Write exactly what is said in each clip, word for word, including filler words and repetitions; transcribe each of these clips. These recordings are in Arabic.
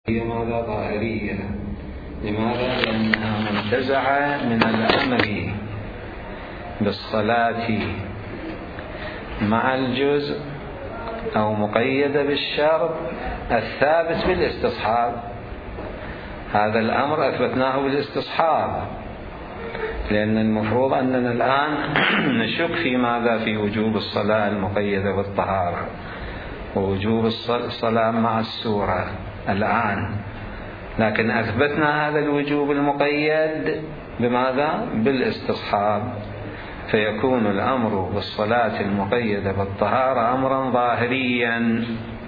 هي ماذا ظاهرية. لماذا؟ لأنها منتزعة من الأمر بالصلاة مع الجزء أو مقيدة بالشرط الثابت بالاستصحاب. هذا الأمر أثبتناه بالاستصحاب، لأن المفروض أننا الآن نشك في ماذا؟ في وجوب الصلاة المقيدة بالطهارة ووجوب الصلاة مع السورة الآن، لكن أثبتنا هذا الوجوب المقيد بماذا؟ بالاستصحاب، فيكون الأمر بالصلاة المقيدة بالطهارة أمرا ظاهريا.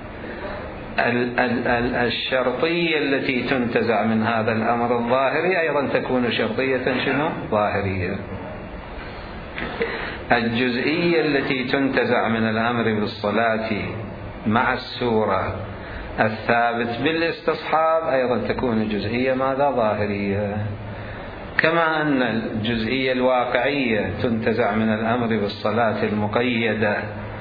الشرطية التي تنتزع من هذا الأمر الظاهري أيضا تكون شرطية شنو؟ ظاهرية. الجزئية التي تنتزع من الأمر بالصلاة مع السورة الثابت بالاستصحاب أيضا تكون جزئية ماذا؟ ظاهرية. كما أن الجزئية الواقعية تنتزع من الأمر بالصلاة المقيدة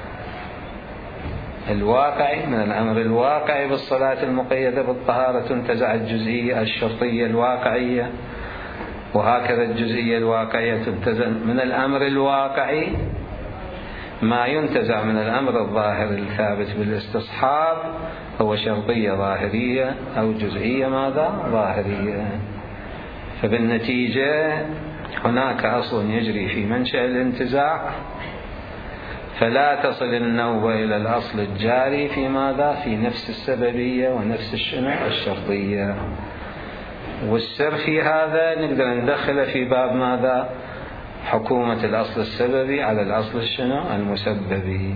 الواقعي من الأمر الواقعي بالصلاة المقيدة بالطهارة تنتزع الجزئية الشرطية الواقعية، وهكذا الجزئية الواقعية تنتزع من الأمر الواقعي ما ينتزع من الأمر الظاهر الثابت بالاستصحاب هو شرطية ظاهرية أو جزئية ماذا؟ ظاهرية. فبالنتيجة هناك أصل يجري في منشأ الانتزاع، فلا تصل النوبة إلى الأصل الجاري في ماذا؟ في نفس السببية ونفس الشرطية. والسر في هذا نقدر ندخل في باب ماذا؟ حكومة الأصل السببي على الأصل الشنو؟ المسببي.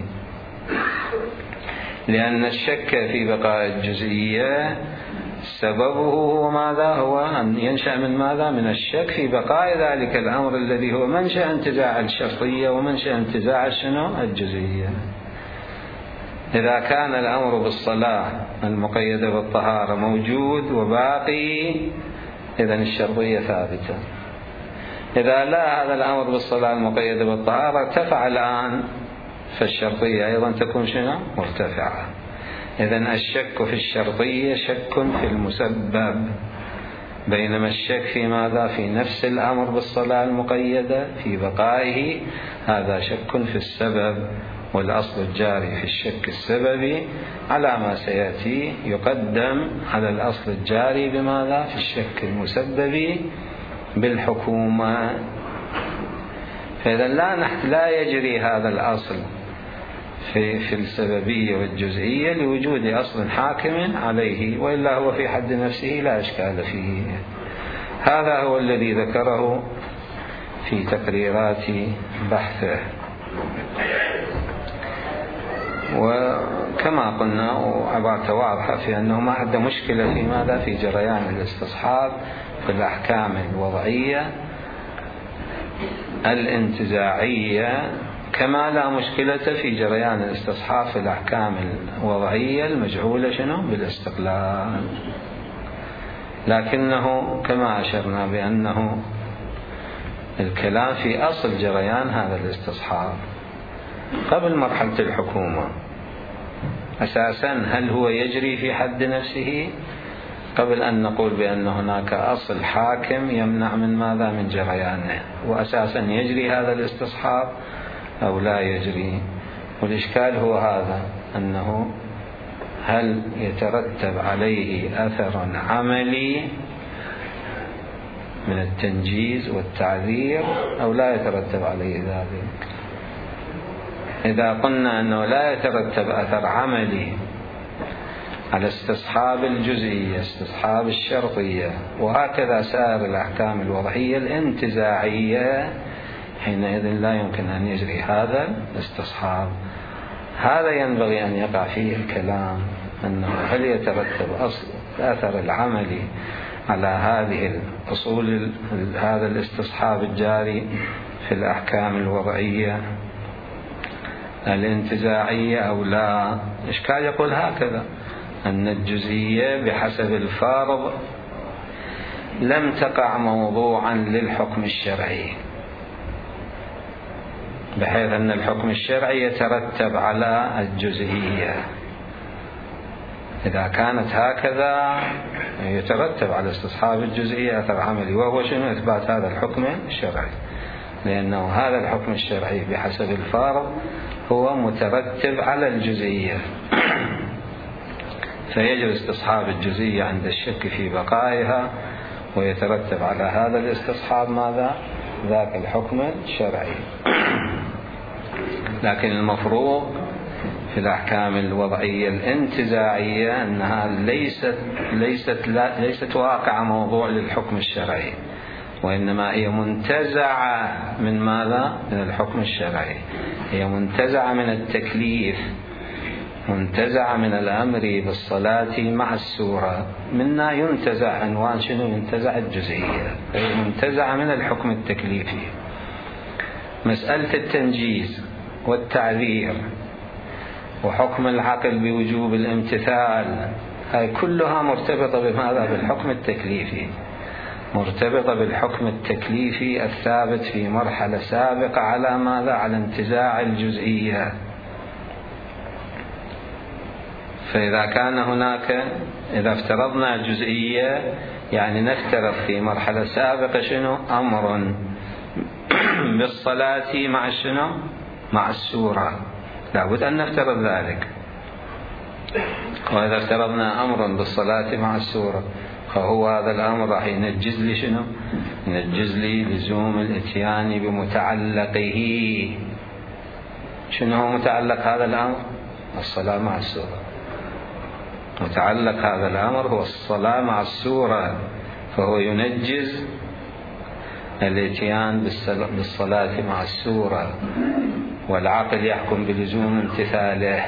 لأن الشك في بقاء الجزئية سببه هو ماذا؟ هو أن ينشأ من ماذا؟ من الشك في بقاء ذلك الأمر الذي هو منشأ انتزاع الشرطية ومنشأ انتزاع الشنو؟ الجزئية. إذا كان الأمر بالصلاة المقيدة بالطهارة موجود وباقي إذن الشرطية ثابتة. إذا لا هذا الأمر بالصلاة المقيدة بالطهارة ارتفع الآن، فالشرطية أيضا تكون شنو؟ مرتفعة. إذن الشك في الشرطية شك في المسبب، بينما الشك في ماذا؟ في نفس الأمر بالصلاة المقيدة في بقائه هذا شك في السبب، والأصل الجاري في الشك السببي على ما سيأتي يقدم على الأصل الجاري بماذا؟ في الشك المسببي بالحكومة. فإذا لا لا يجري هذا الأصل في في السببية والجزئية لوجود أصل حاكم عليه، وإلا هو في حد نفسه لا إشكال فيه. هذا هو الذي ذكره في تقريرات بحثه. وكما قلنا وعبارة واضحة في أنه ما عنده مشكلة في ماذا؟ في جريان الاستصحاب في الأحكام الوضعية الانتزاعية، كما لا مشكلة في جريان الاستصحاب في الأحكام الوضعية المجعولة شنو؟ بالاستقلال. لكنه كما أشرنا بأنه الكلام في أصل جريان هذا الاستصحاب قبل مرحلة الحكومة. أساسا هل هو يجري في حد نفسه قبل أن نقول بأن هناك أصل حاكم يمنع من ماذا؟ من جريانه، وأساسا يجري هذا الاستصحاب أو لا يجري؟ والإشكال هو هذا، أنه هل يترتب عليه أثر عملي من التنجيز والتعذير أو لا يترتب عليه ذلك؟ إذا قلنا أنه لا يترتب أثر عملي على استصحاب الجزئية استصحاب الشرطية وهكذا سائر الأحكام الوضعية الانتزاعية، حينئذ لا يمكن أن يجري هذا الاستصحاب. هذا ينبغي أن يقع فيه الكلام، أنه هل يترتب أصل الأثر العملي على هذه الأصول هذا الاستصحاب الجاري في الأحكام الوضعية الانتزاعية أو لا؟ إشكال يقول هكذا، أن الجزئية بحسب الفارض لم تقع موضوعا للحكم الشرعي، بحيث أن الحكم الشرعي يترتب على الجزئية. إذا كانت هكذا يترتب على استصحاب الجزئية أثر عملي، وهو شنو؟ إثبات هذا الحكم الشرعي، لأنه هذا الحكم الشرعي بحسب الفرض هو مترتب على الجزئية، فيجب استصحاب الجزئية عند الشك في بقائها، ويترتب على هذا الاستصحاب ماذا؟ ذاك الحكم الشرعي. لكن المفروض في الأحكام الوضعية الانتزاعية أنها ليست ليست لا ليست واقعة موضوع للحكم الشرعي، وإنما هي منتزعة من ماذا؟ من الحكم الشرعي، هي منتزعة من التكليف، منتزعة من الأمر بالصلاة مع السورة، منا ينتزع عنوان شنو؟ ينتزع الجزئية، هي منتزعة من الحكم التكليفي. مسألة التنجيز والتعذير وحكم العقل بوجوب الامتثال، هاي كلها مرتبطة بماذا؟ بالحكم التكليفي، مرتبطة بالحكم التكليفي الثابت في مرحلة سابقة على ماذا؟ على انتزاع الجزئية. فإذا كان هناك، إذا افترضنا الجزئية يعني نفترض في مرحلة سابقة شنو؟ أمر بالصلاة مع شنو؟ مع السورة، لابد أن نفترض ذلك. وإذا افترضنا أمرا بالصلاة مع السورة فهو هذا الأمر راح ينجز لي شنو؟ ينجز لي لزوم الاتيان بمتعلقه. شنو هو متعلق هذا الأمر؟ الصلاة مع السورة. متعلق هذا الأمر هو الصلاة مع السورة، فهو ينجز الاتيان بالصلاة مع السورة، والعقل يحكم بلزوم امتثاله.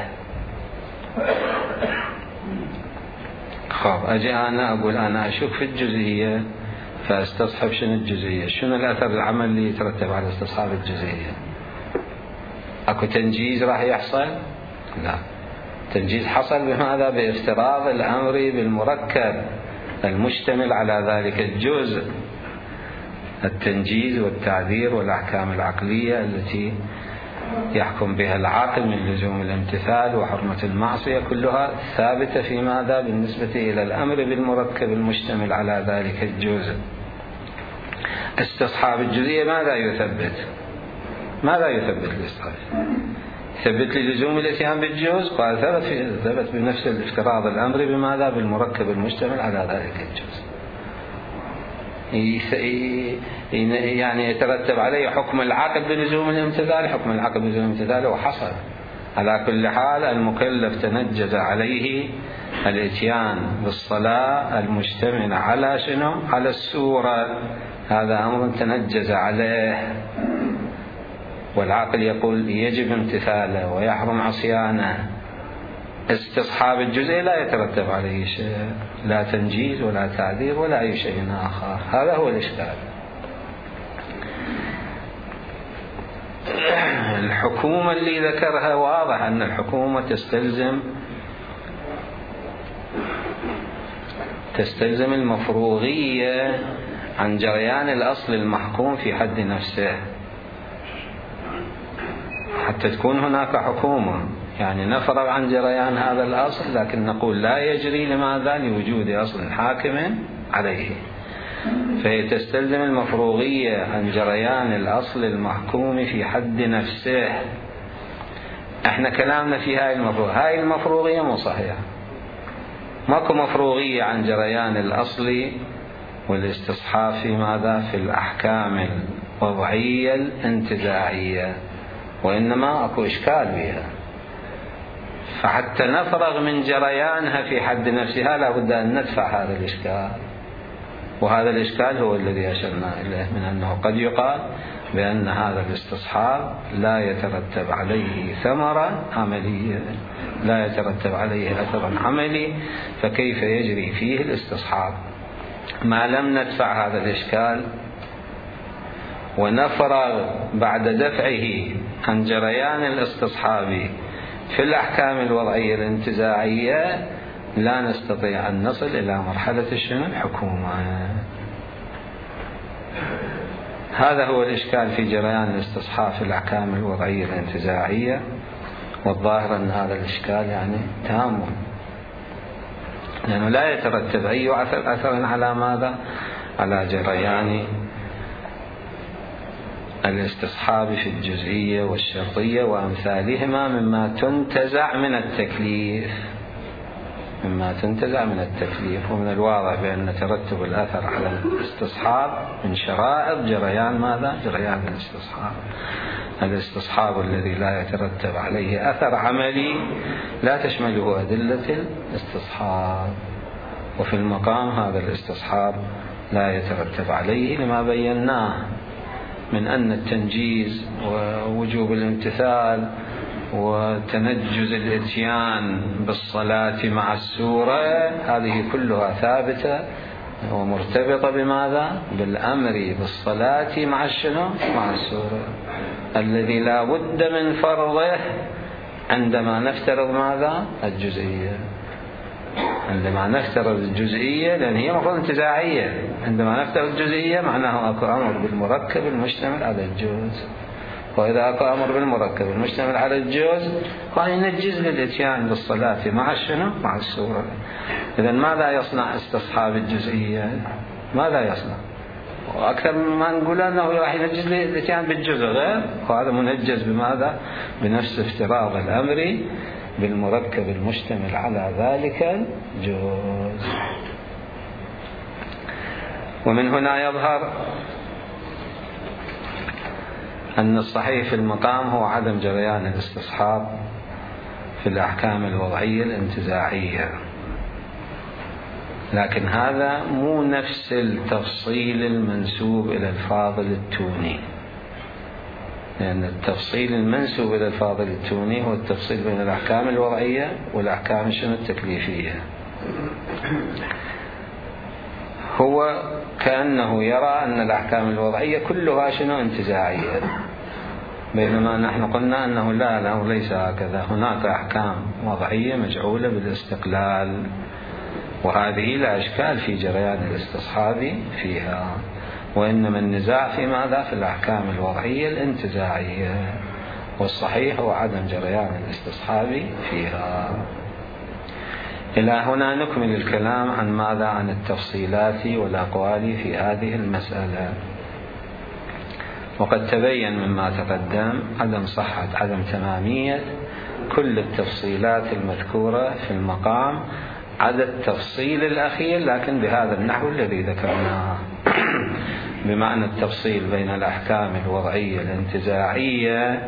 خب أجي أنا أقول أنا أشك في الجزئية فأستصحب شنو الجزئية؟ شنو الأثر العمل اللي يترتب على استصحاب الجزئية؟ أكو تنجيز راح يحصل؟ لا، تنجيز حصل بماذا؟ بافتراض الأمر بالمركب المشتمل على ذلك الجزء. التنجيز والتعذير والأحكام العقلية التي يحكم بها العاقل من لزوم الامتثال وحرمة المعصية كلها ثابتة في ماذا؟ بالنسبة إلى الأمر بالمركب المشتمل على ذلك الجزء. استصحاب الجزئية ماذا يثبت؟ ماذا يثبت الاستصحاب؟ ثبت لي لزوم الاتيان بالجزء، قال ثبت في ثبت بنفس الافتراض الأمر بماذا؟ بالمركب المشتمل على ذلك الجزء، يعني يترتب عليه حكم العقل بلزوم الامتثال. حكم العقل بلزوم الامتثال وحصل. على كل حال المكلف تنجز عليه الاتيان بالصلاة المشتمل على شنو؟ على السورة، هذا أمر تنجز عليه، والعقل يقول يجب امتثاله ويحرم عصيانه. استصحاب الجزء لا يترتب عليه شيء، لا تنجيز ولا تعذير ولا أي شيء آخر. هذا هو الإشكال. الحكومة اللي ذكرها واضح أن الحكومة تستلزم تستلزم المفروغية عن جريان الأصل المحكوم في حد نفسه حتى تكون هناك حكومة. يعني نفرغ عن جريان هذا الأصل، لكن نقول لا يجري. لماذا؟ لوجود أصل حاكم عليه. فهي تستلزم المفروغية عن جريان الأصل المحكوم في حد نفسه. احنا كلامنا في هاي المفروغ هاي المفروغية مو صحيحة. ماكو مفروغية عن جريان الأصل والاستصحاب في ماذا؟ في الأحكام الوضعية الانتزاعية، وإنما أكو إشكال بها. فحتى نفرغ من جريانها في حد نفسها لابد أن ندفع هذا الإشكال، وهذا الإشكال هو الذي أشرنا إليه من أنه قد يقال بأن هذا الاستصحاب لا يترتب عليه ثمرة عملية، لا يترتب عليه أثر عملي، فكيف يجري فيه الاستصحاب؟ ما لم ندفع هذا الإشكال ونفرغ بعد دفعه عن جريان الاستصحاب في الأحكام الوضعية الانتزاعية لا نستطيع أن نصل إلى مرحلة شنو؟ الحكومة. هذا هو الإشكال في جريان الاستصحاب في الأحكام الوضعية الانتزاعية، والظاهر أن هذا الإشكال يعني تام لأنه لا يترتب أي أثر, أثر على ماذا؟ على جريان الاستصحاب في الجزئية والشرطية وأمثالهما مما تنتزع من التكليف مما تنتزع من التكليف. ومن الواضح بأن ترتب الأثر على الاستصحاب من شرائط جريان ماذا؟ جريان الاستصحاب. الاستصحاب الذي لا يترتب عليه أثر عملي لا تشمله أدلة الاستصحاب. وفي المقام هذا الاستصحاب لا يترتب عليه لما بيناه من أن التنجيز ووجوب الامتثال وتنجز الاتيان بالصلاة مع السورة هذه كلها ثابتة ومرتبطة بماذا؟ بالأمر بالصلاة مع الشنو؟ مع السورة، الذي لا بد من فرضه عندما نفترض ماذا؟ الجزئية. عندما نفترض الجزئية، لأن هي مفروض انتزاعية، عندما نفترض الجزئية معناه أكو أمر بالمركب المشتمل على الجزء، وإذا أكو أمر بالمركب المشتمل على الجزء فينجز للإتيان بالصلاة مع الشنو؟ مع السورة. إذن ماذا يصنع استصحاب الجزئية؟ ماذا يصنع؟ وأكثر مما نقول أنه راح ينجز للإتيان بالجزء غير، وهذا منجز بماذا؟ بنفس افتراض الأمر بالمركب المشتمل على ذلك الجزء. ومن هنا يظهر أن الصحيح في المقام هو عدم جريان الاستصحاب في الأحكام الوضعية الانتزاعية، لكن هذا مو نفس التفصيل المنسوب إلى الفاضل التوني، لأن التفصيل المنسوب إلى الفاضل التوني هو التفصيل بين الأحكام الوضعية والأحكام شنو التكليفية. هو كأنه يرى أن الأحكام الوضعية كلها شنو انتزاعية، بينما نحن قلنا أنه لا لا ليس هكذا، هناك أحكام وضعية مجعولة بالاستقلال، وهذه لا إشكال في جريان الاستصحاب فيها، وإنما النزاع في ماذا؟ في الأحكام الوضعية الانتزاعية، والصحيح هو عدم جريان الاستصحاب فيها. إلى هنا نكمل الكلام عن ماذا؟ عن التفصيلات والأقوال في هذه المسألة. وقد تبين مما تقدم عدم صحة عدم تمامية كل التفصيلات المذكورة في المقام عدا التفصيل الأخير، لكن بهذا النحو الذي ذكرناه، بمعنى التفصيل بين الأحكام الوضعية الانتزاعية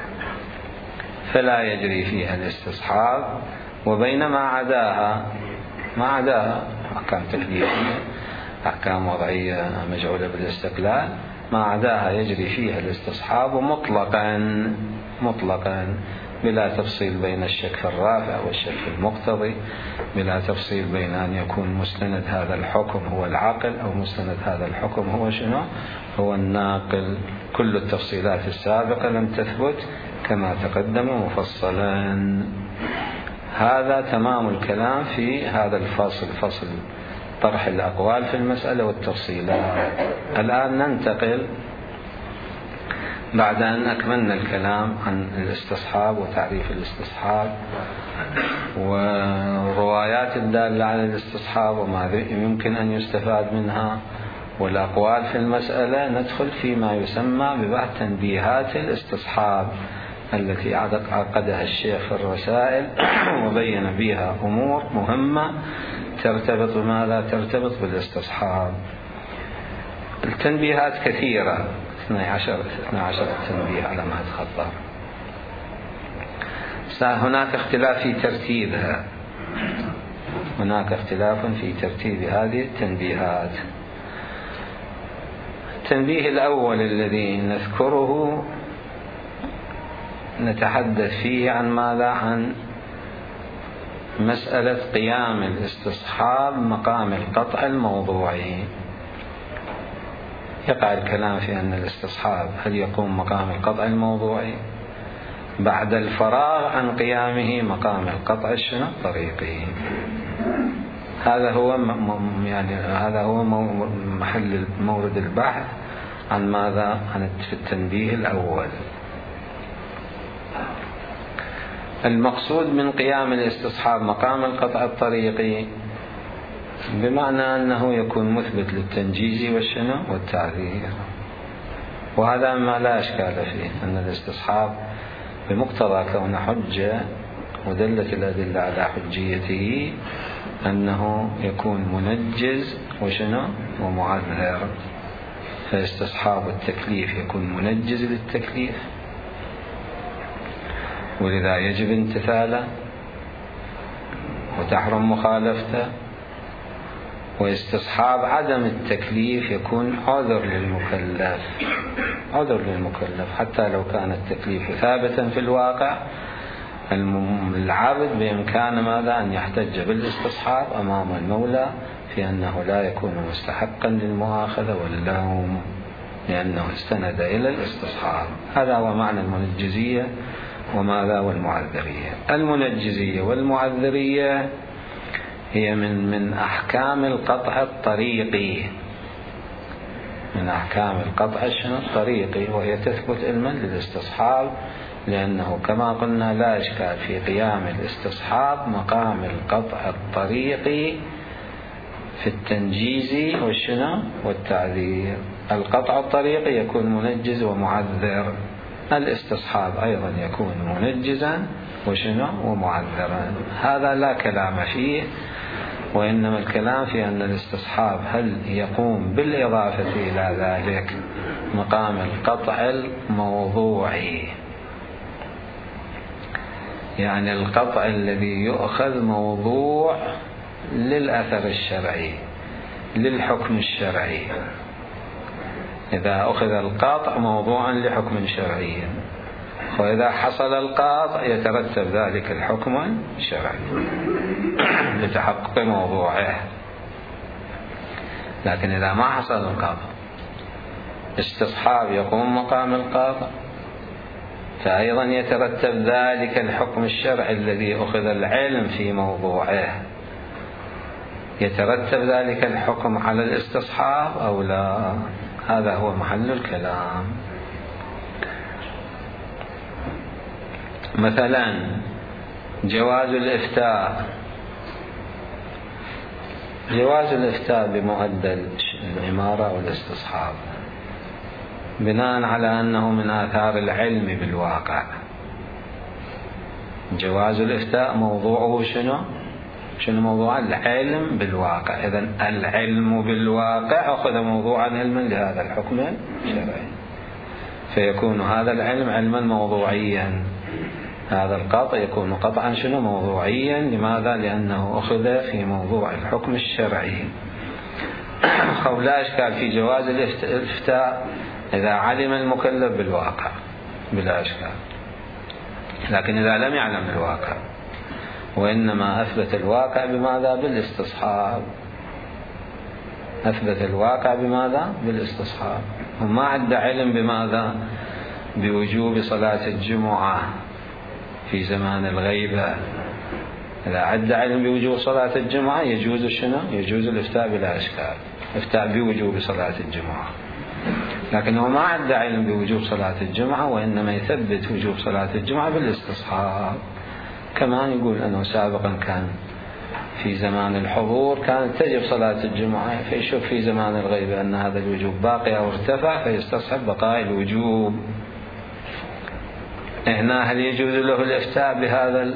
فلا يجري فيها الاستصحاب، وبين ما عداها ما عداها أحكام تكليفية أحكام وضعية مجعولة بالاستقلال، ما عداها يجري فيها الاستصحاب مطلقا مطلقا بلا تفصيل بين الشك الرافع والشك المقتضي، بلا تفصيل بين أن يكون مستند هذا الحكم هو العاقل أو مستند هذا الحكم هو شنو؟ هو الناقل. كل التفصيلات السابقة لم تثبت كما تقدم مفصلا. هذا تمام الكلام في هذا الفصل، فصل طرح الأقوال في المسألة والتفصيلات. الآن ننتقل بعد أن أكملنا الكلام عن الاستصحاب وتعريف الاستصحاب والروايات الدالة على الاستصحاب وما يمكن أن يستفاد منها والأقوال في المسألة، ندخل فيما يسمى ببحث تنبيهات الاستصحاب التي عقدها الشيخ في الرسائل وبين بها أمور مهمة ترتبط بماذا؟ ترتبط بالاستصحاب. التنبيهات كثيرة، اثني عشر تنبيه على ما أتخطى. هناك اختلاف في ترتيبها، هناك اختلاف في ترتيب هذه التنبيهات. التنبيه الأول الذي نذكره نتحدث فيه عن ماذا؟ عن مسألة قيام الاستصحاب مقام القطع الموضوعي. يقع الكلام في أن الاستصحاب هل يقوم مقام القطع الموضوعي بعد الفراغ عن قيامه مقام القطع الشنو الطريقي. هذا هو يعني هذا هو محل مورد البحث عن ماذا؟ عن في التنبيه الأول. المقصود من قيام الاستصحاب مقام القطع الطريقي بمعنى أنه يكون مثبت للتنجيز والشنو والتعذير، وهذا ما لا أشكال فيه، أن الاستصحاب بمقتضى كون حجة ودلت الأدلة على حجيته أنه يكون منجز وشنو ومعذر. فاستصحاب التكليف يكون منجز للتكليف ولذا يجب امتثاله وتحرم مخالفته، واستصحاب عدم التكليف يكون عذر للمكلف، عذر للمكلف حتى لو كان التكليف ثابتا في الواقع. العبد بإمكانه ماذا أن يحتج بالاستصحاب أمام المولى في أنه لا يكون مستحقا للمؤاخذة واللوم لأنه استند إلى الاستصحاب. هذا هو معنى المنجزية وماذا والمعذرية. المنجزية والمعذرية هي من من أحكام القطع الطريقي، من أحكام القطع الطريقي، وهي تثبت علما للاستصحاب، لأنه كما قلنا لا إشكال في قيام الاستصحاب مقام القطع الطريقي في التنجيز والشنو والتعذير. القطع الطريقي يكون منجز ومعذر، الاستصحاب أيضا يكون منجزا وشنو ومعذرا. هذا لا كلام فيه، وإنما الكلام في أن الاستصحاب هل يقوم بالإضافة إلى ذلك مقام القطع الموضوعي، يعني القطع الذي يؤخذ موضوع للأثر الشرعي للحكم الشرعي. إذا أخذ القطع موضوعا لحكم شرعي، وإذا حصل القطع يترتب ذلك الحكم الشرعي لتحقق موضوعه. لكن إذا ما حصل القطع استصحاب يقوم مقام القطع، فأيضا يترتب ذلك الحكم الشرعي الذي أخذ العلم في موضوعه، يترتب ذلك الحكم على الاستصحاب أو لا؟ هذا هو محل الكلام. مثلا جواز الإفتاء، جواز الإفتاء بمؤدى الإمارة والاستصحاب بناء على أنه من آثار العلم بالواقع. جواز الإفتاء موضوعه شنو؟ شنو موضوع العلم بالواقع. إذن العلم بالواقع أخذ موضوعا علما لهذا الحكم الشرعي، فيكون هذا العلم علما موضوعيا. هذا القطع يكون قطعا شنو موضوعيا. لماذا؟ لأنه أخذ في موضوع الحكم الشرعي. أو لا إشكال في جواز الإفتاء إذا علم المكلف بالواقع بلا إشكال، لكن إذا لم يعلم بالواقع وإنما أثبت الواقع بماذا؟ بالاستصحاب. أثبت الواقع بماذا؟ بالاستصحاب. وما عد علم بماذا؟ بوجوب صلاة الجمعة في زمان الغيبة. إذا عد علم بوجوب صلاة الجمعة يجوز شنو؟ يجوز الإفتاء بلا إشكال، إفتاء بوجوب صلاة الجمعة. لكنه ما عد علم بوجوب صلاة الجمعة، وإنما يثبت وجوب صلاة الجمعة بالاستصحاب. كمان يقول أنه سابقا كان في زمان الحضور كانت تجب صلاة الجمعة، فيشوف في زمان الغيبة أن هذا الوجوب باقي أو ارتفع فيستصحب بقاء الوجوب. هنا هل يجوز له الإفتاء بهذا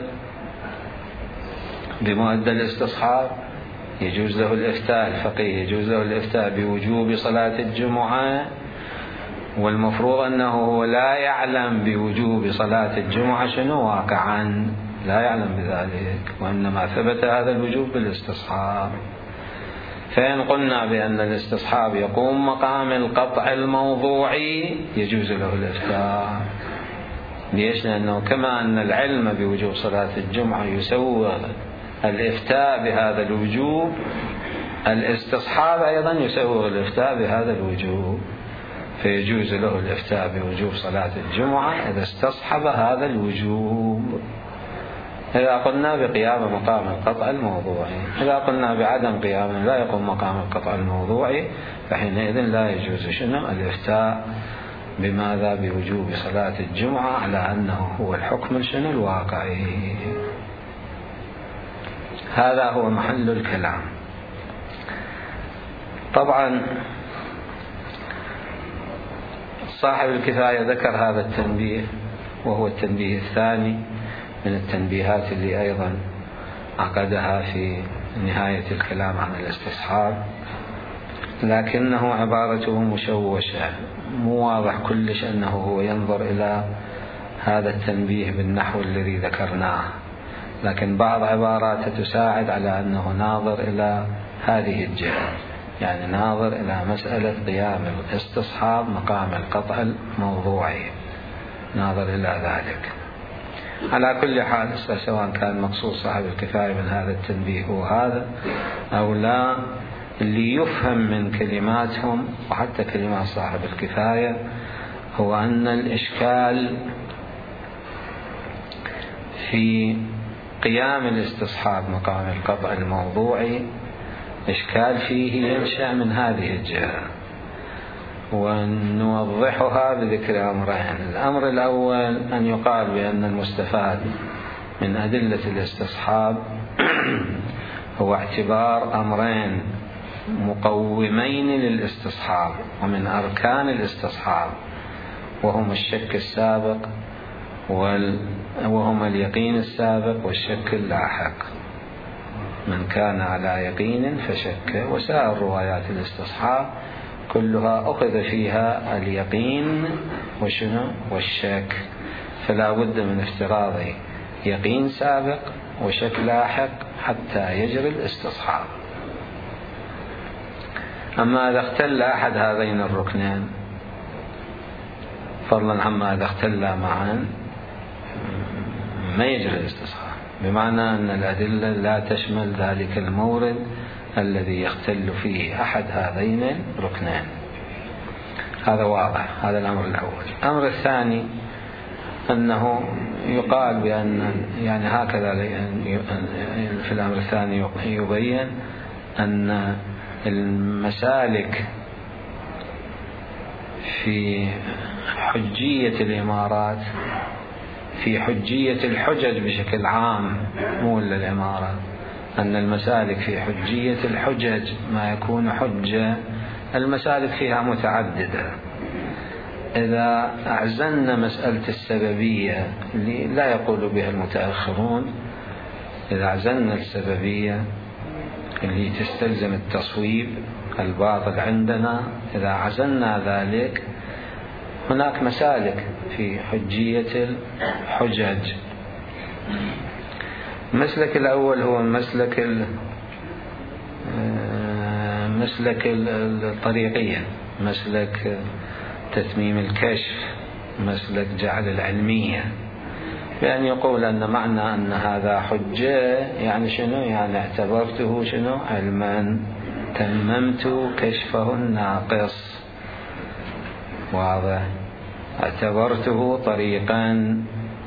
بمؤدى الاستصحاب؟ يجوز له الإفتاء الفقيه، يجوز له الإفتاء بوجوب صلاة الجمعة، والمفروض أنه هو لا يعلم بوجوب صلاة الجمعة شنو واقعا، لا يعلم بذلك، وإنما ثبت هذا الوجوب بالاستصحاب. فإن قلنا بأن الاستصحاب يقوم مقام القطع الموضوعي يجوز له الإفتاء. ليش؟ لأنه كما أن العلم بوجوب صلاة الجمعة يسوغ الإفتاء بهذا الوجوب، الاستصحاب أيضا يسوغ الإفتاء بهذا الوجوب، فيجوز له الإفتاء بوجوب صلاة الجمعة إذا استصحب هذا الوجوب. إذا قلنا بقيام مقام القطع الموضوعي، إذا قلنا بعدم قيام لا يقوم مقام القطع الموضوعي، فحينئذ لا يجوز شنو الإفتاء بماذا؟ بوجوب صلاة الجمعة على أنه هو الحكم شنو الواقعي. هذا هو محل الكلام. طبعا صاحب الكفاية ذكر هذا التنبيه، وهو التنبيه الثاني من التنبيهات اللي أيضا عقدها في نهاية الكلام عن الاستصحاب، لكنه عبارته مشوشة، مو واضح كلش أنه هو ينظر إلى هذا التنبيه بالنحو الذي ذكرناه، لكن بعض عباراته تساعد على أنه ناظر إلى هذه الجهة، يعني ناظر إلى مسألة قيام الاستصحاب مقام القطع الموضوعي، ناظر إلى ذلك. على كل حال سواء كان مقصود صاحب الكفاية من هذا التنبيه هو هذا أو لا، اللي يفهم من كلماتهم وحتى كلمات صاحب الكفاية هو أن الإشكال في قيام الاستصحاب مقام القطع الموضوعي إشكال فيه ينشأ من هذه الجهة، ونوضحها بذكر أمرين. الأمر الأول أن يقال بأن المستفاد من أدلة الاستصحاب هو اعتبار أمرين مقومين للاستصحاب ومن أركان الاستصحاب، وهما الشك السابق وهما اليقين السابق والشك اللاحق. من كان على يقين فشك. وسائر روايات الاستصحاب كلها أخذ فيها اليقين وشنو والشك، فلا بد من افتراض يقين سابق وشك لاحق حتى يجري الاستصحاب. أما إذا اختل أحد هذين الركنين، فضلا عما إذا اختلا معا، ما يجري الاستصحاب، بمعنى أن الأدلة لا تشمل ذلك المورد الذي يختل فيه أحد هذين الركنين. هذا واضح، هذا الأمر الأول. الأمر الثاني أنه يقال بأن يعني هكذا في الأمر الثاني يبين أن المسالك في حجية الإمارات، في حجية الحجج بشكل عام، مو إلا الإمارة، أن المسالك في حجية الحجج ما يكون حجة، المسالك فيها متعددة. إذا أعزلنا مسألة السببية اللي لا يقول بها المتأخرون، إذا أعزلنا السببية اللي تستلزم التصويب الباطل عندنا، إذا عزلنا ذلك، هناك مسالك في حجية الحجج. المسلك الأول هو مسلك مسلك الطريقية، مسلك تتميم الكشف، مسلك جعل العلمية، بأن يقول أن معنى أن هذا حجة يعني شنو؟ يعني اعتبرته شنو؟ علما، تممت كشفه الناقص، واضح، اعتبرته طريقا.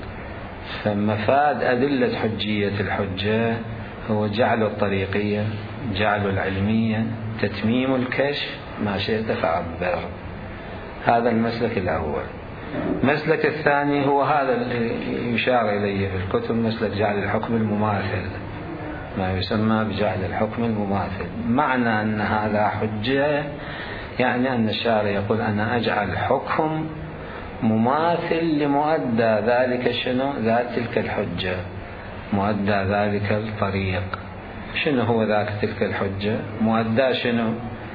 فمفاد أدلة حجية الحجة هو جعل الطريقية، جعل العلمية، تتميم الكشف، ما شئت فعبر. هذا المسلك الأول. المسلك الثاني هو هذا اللي يشار إليه في الكتب، مسلك جعل الحكم المماثل، ما يسمى بجعل الحكم المماثل. معنى أن هذا حجة يعني أن الشارع يقول أنا أجعل حكم مماثل لمؤدى ذلك شنو؟ ذات تلك الحجة، مؤدى ذلك الطريق. شنو هو ذاك تلك الحجة؟ مؤدى شنو؟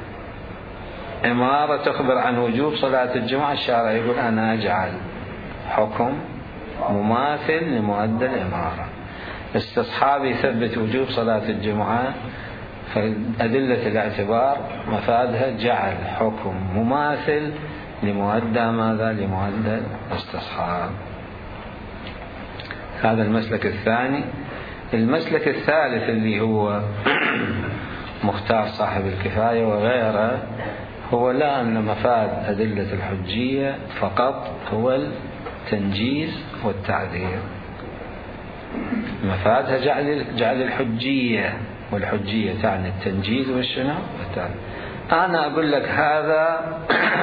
إمارة تخبر عن وجوب صلاة الجمعة، الشارع يقول أنا أجعل حكم مماثل لمؤدى الإمارة. استصحاب يثبت وجوب صلاة الجمعة، فأدلة الاعتبار مفادها جعل حكم مماثل لمؤدى ماذا؟ لمؤدى الاستصحاب. هذا المسلك الثاني. المسلك الثالث اللي هو مختار صاحب الكفاية وغيره، هو لا أن مفاد أدلة الحجية فقط هو التنجيز والتعذير، مفادها جعل جعل الحجية، والحجية تعني التنجيز والشنو والتعذير. أنا أقول لك هذا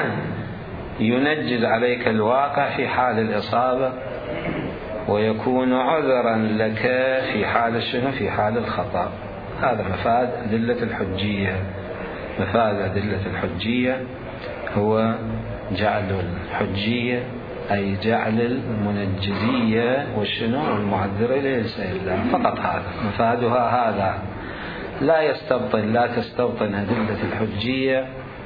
ينجز عليك الواقع في حال الإصابة، ويكون عذرا لك في حال الشنو؟ في حال الخطأ. هذا مفاد أدلة الحجية. مفاد أدلة الحجية هو جعل الحجية أي جعل المنجزية والشنو والمعذرة ليس إلا فقط هذا مفادها. هذا لا يستبطن لا تستبطن أدلة الحجية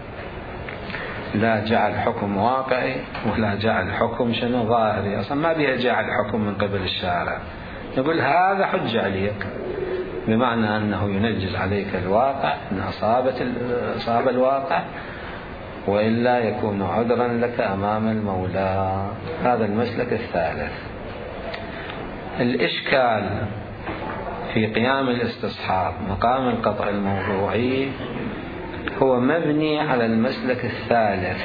لا جعل حكم واقعي ولا جعل حكم شنو ظاهري، أصلا ما بيها جعل حكم من قبل الشارع. نقول هذا حج عليك بمعنى أنه ينجز عليك الواقع إن أصابت أصاب الواقع، وإلا يكون عذرا لك أمام المولى. هذا المسلك الثالث. الإشكال في قيام الاستصحاب مقام القطع الموضوعي هو مبني على المسلك الثالث،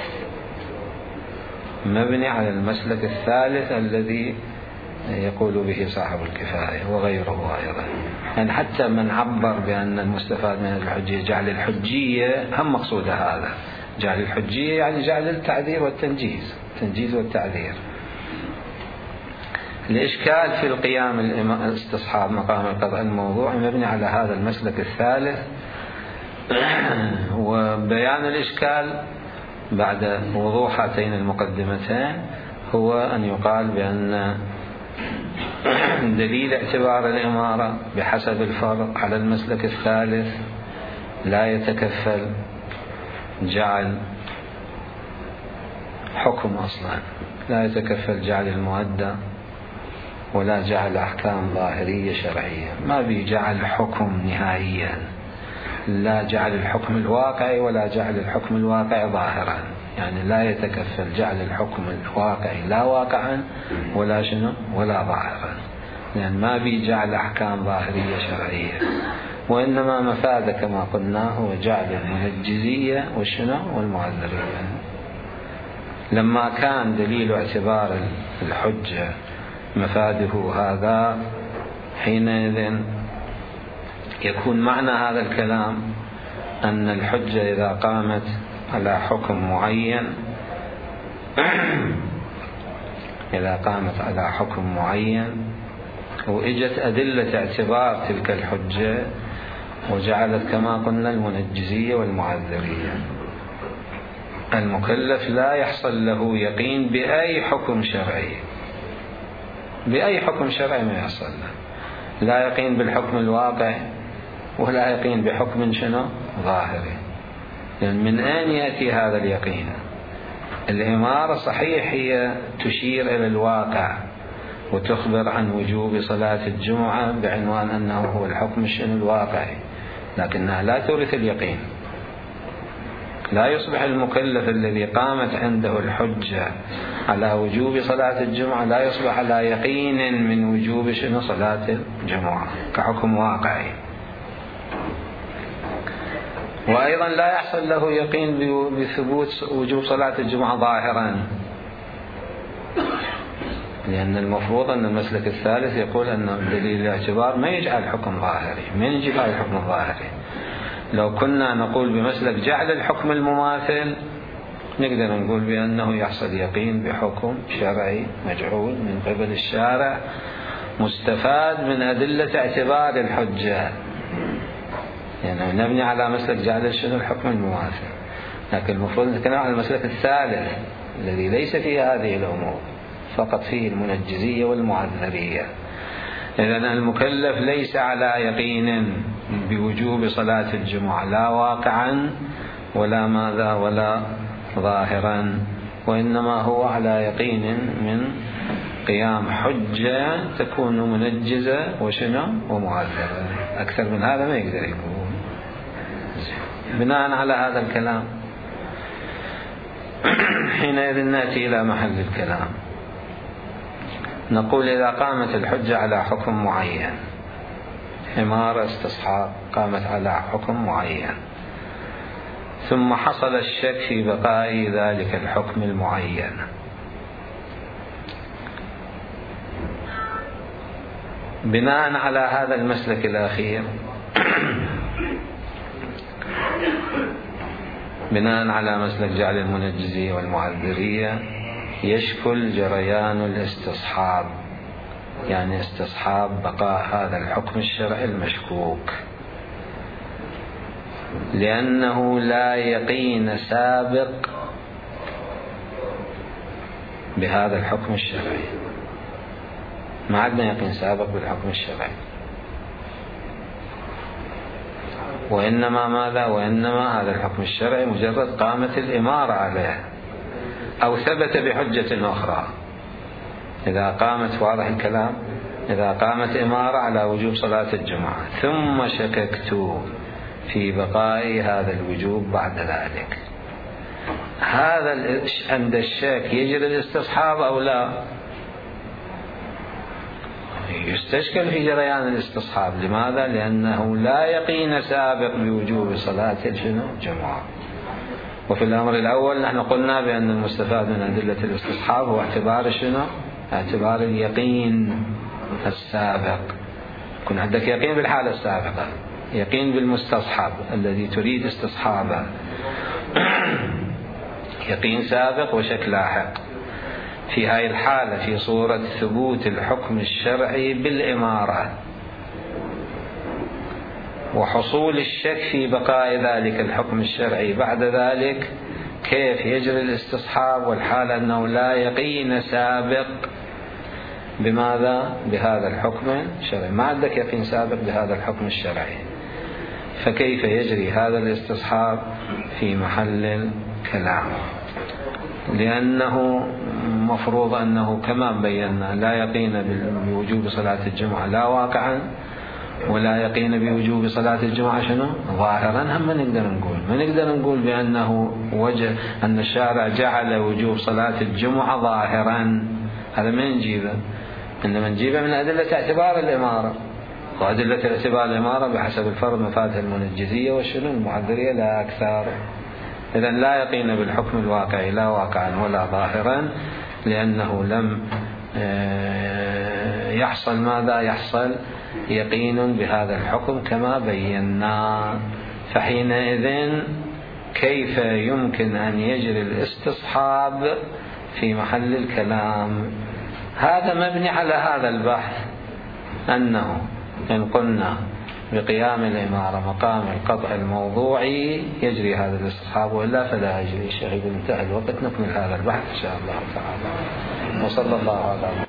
مبني على المسلك الثالث الذي يقول به صاحب الكفاية وغيره أيضا. يعني حتى من عبر بأن المستفاد من الحجية جعل الحجية هم مقصود هذا، جعل الحجية يعني جعل التعذير والتنجيز، التنجيز والتعذير. الإشكال في القيام الاستصحاب مقام القطع الموضوعي مبني على هذا المسلك الثالث. وبيان الإشكال بعد وضوح هاتين المقدمتين هو أن يقال بأن دليل اعتبار الإمارة بحسب الفرق على المسلك الثالث لا يتكفل جعل حكم أصلا، لا يتكفل جعل المؤدى ولا جعل أحكام ظاهرية شرعية، ما بيجعل حكم نهائيا، لا جعل الحكم الواقعي ولا جعل الحكم الواقعي ظاهرا. يعني لا يتكفل جعل الحكم الواقعي لا واقعا ولا شنو ولا ظاهرا، يعني ما بيجعل أحكام ظاهرية شرعية، وإنما مفاد كما قلنا هو جعل المنجزية والشنو والمعذرية. لما كان دليل اعتبار الحجة مفاده هذا حينئذ يكون معنى هذا الكلام أن الحجة إذا قامت على حكم معين إذا قامت على حكم معين وإجت أدلة اعتبار تلك الحجة وجعلت كما قلنا المنجزية والمعذرية، المكلف لا يحصل له يقين بأي حكم شرعي، بأي حكم شرعي ما يحصل له، لا يقين بالحكم الواقع ولا يقين بحكم شنو ظاهري. يعني من أين يأتي هذا اليقين؟ الإمارة صحيح هي تشير إلى الواقع وتخبر عن وجوب صلاة الجمعة بعنوان أنه هو الحكم الشنو الواقعي، لكنها لا تورث اليقين. لا يصبح المكلف الذي قامت عنده الحجة على وجوب صلاة الجمعة لا يصبح على يقين من وجوب شنو صلاة الجمعة كحكم واقعي. وأيضا لا يحصل له يقين بثبوت وجوب صلاة الجمعة ظاهرا، لأن المفروض أن المسلك الثالث يقول أن دليل الاعتبار ما يجعل حكم ظاهري، من يجب على الحكم الظاهري. لو كنا نقول بمسلك جعل الحكم المماثل نقدر نقول بأنه يحصل يقين بحكم شرعي مجعول من قبل الشارع مستفاد من أدلة اعتبار الحجة، يعني نبني على مسلك جعل شنو الحكم المماثل. لكن المفروض نتكلم عن المسلك الثالث الذي ليس فيه هذه الأمور، فقط فيه المنجزية والمعذرية. إذن المكلف ليس على يقين بوجوب صلاة الجمعة لا واقعا ولا ماذا ولا ظاهرا، وإنما هو على يقين من قيام حجة تكون منجزة وشنو ومعذرة. أكثر من هذا ما يقدر يكون. بناء على هذا الكلام حينئذ نأتي إلى محل الكلام، نقول إذا قامت الحجة على حكم معين، إمارة استصحاب قامت على حكم معين، ثم حصل الشك في بقاء ذلك الحكم المعين، بناء على هذا المسلك الأخير بناء على مسلك جعل المنجزية والمعذرية يشكل جريان الاستصحاب، يعني استصحاب بقاء هذا الحكم الشرعي المشكوك. لأنه لا يقين سابق بهذا الحكم الشرعي، ما عندنا يقين سابق بالحكم الشرعي، وإنما ماذا؟ وإنما هذا الحكم الشرعي مجرد قامت الإمارة عليه أو ثبت بحجة أخرى. إذا قامت، واضح الكلام، إذا قامت إمارة على وجوب صلاة الجمعة ثم شككت في بقاء هذا الوجوب بعد ذلك، هذا عند الشك يجري الاستصحاب أو لا؟ يستشكل في جريان الاستصحاب. لماذا؟ لأنه لا يقين سابق بوجوب صلاة الجمعة. وفي الأمر الأول نحن قلنا بأن المستفاد من أدلة الاستصحاب هو اعتبار شنو؟ اعتبار اليقين السابق. يكون عندك يقين بالحالة السابقة، يقين بالمستصحب الذي تريد استصحابه، يقين سابق وشك لاحق. في هذه الحالة في صورة ثبوت الحكم الشرعي بالإمارة وحصول الشك في بقاء ذلك الحكم الشرعي بعد ذلك، كيف يجري الاستصحاب والحالة أنه لا يقين سابق بماذا؟ بهذا الحكم الشرعي، ما عندك يقين سابق بهذا الحكم الشرعي، فكيف يجري هذا الاستصحاب في محل الكلام؟ لأنه مفروض أنه كما بينا لا يقين بوجوب صلاة الجمعة لا واقعا، ولا يقين بوجوب صلاة الجمعة شنو؟ ظاهرا. هم ما نقدر نقول ما نقدر نقول بأنه وجه أن الشارع جعل وجوب صلاة الجمعة ظاهرا، هذا ما نجيبه، إنما نجيبه من أدلة اعتبار الإمارة، وأدلة اعتبار الإمارة بحسب الفرض مفاتها المنجزية والشنو المعذرية لا أكثر. إذن لا يقين بالحكم الواقعي لا واقعا ولا ظاهرا، لأنه لم يحصل ماذا؟ يحصل يقين بهذا الحكم كما بينا. فحينئذ كيف يمكن أن يجري الاستصحاب في محل الكلام؟ هذا مبني على هذا البحث، أنه إن قلنا بقيام الإمارة مقام القطع الموضوعي يجري هذا الاستصحاب، وإلا فلا يجري. شيخ انتهى الوقت، نكمل هذا البحث إن شاء الله تعالى. وصلى الله على